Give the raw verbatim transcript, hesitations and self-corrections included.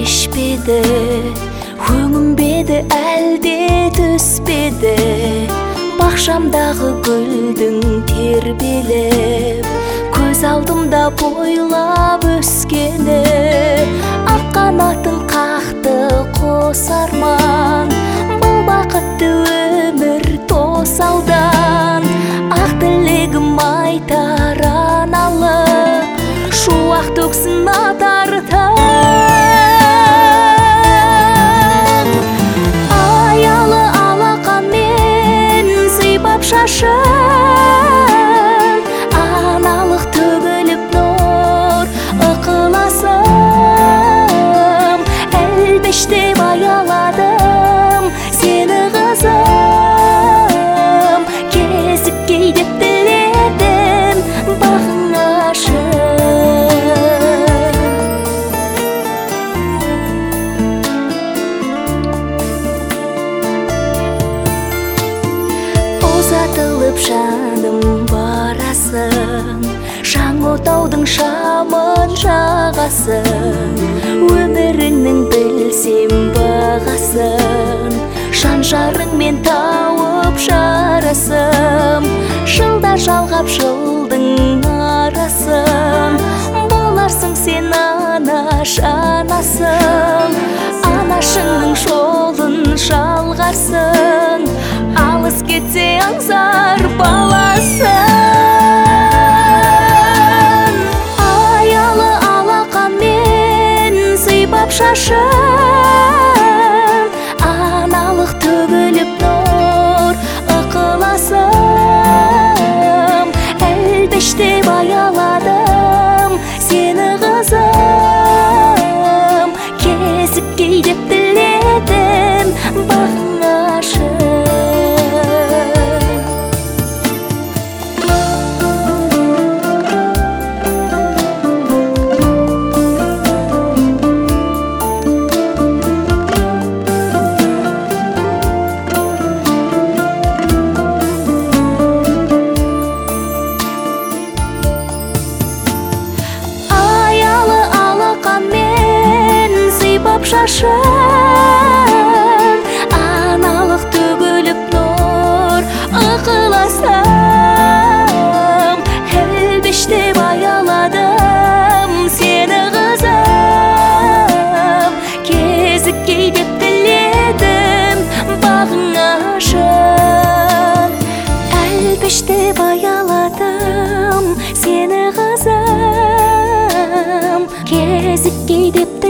пишпеді, өңімбеді әлде түспеді. Бақшамдағы гүлдің тербелеп, көз алдымда бойлап өскені. Ақ қанатын қақты қос арман, бұл бақытты өмір тосалдан. Ақ тілегім айтар аналық, шуақ төксін атартып. Аялы алақанмен сыйпап шашын, аналық төгіліп нұр ықыласым. Әлбештеп аяладым сені қызым, кезіккей деп тіледім бағың ашып. Ұзатылып жаным барасың, шаң отаудың шамын жағасың. Өміріңнің білсем бағасын, шаншарыңмен тауып жарасым. Жылда жалғап жылдың арасын, боларсың сен анаш анасың. Анашыңның жолын жалғарсың, алыс кетсе аңсар баласың. Аялы алақанмен сыйпап шашын, аналық төгіліп нұр ықыласым. Әлбештеп аяладым сені қызым, кезіккей деп тіледім бағың ашып. Шашын, аналық төгіліп нұр ықыласым. Әлбештеп аяладым сені қызым, кезіккей деп тіледім бағың ашып. Әлбештеп аяладым сені қызым, кезіккей деп тіледім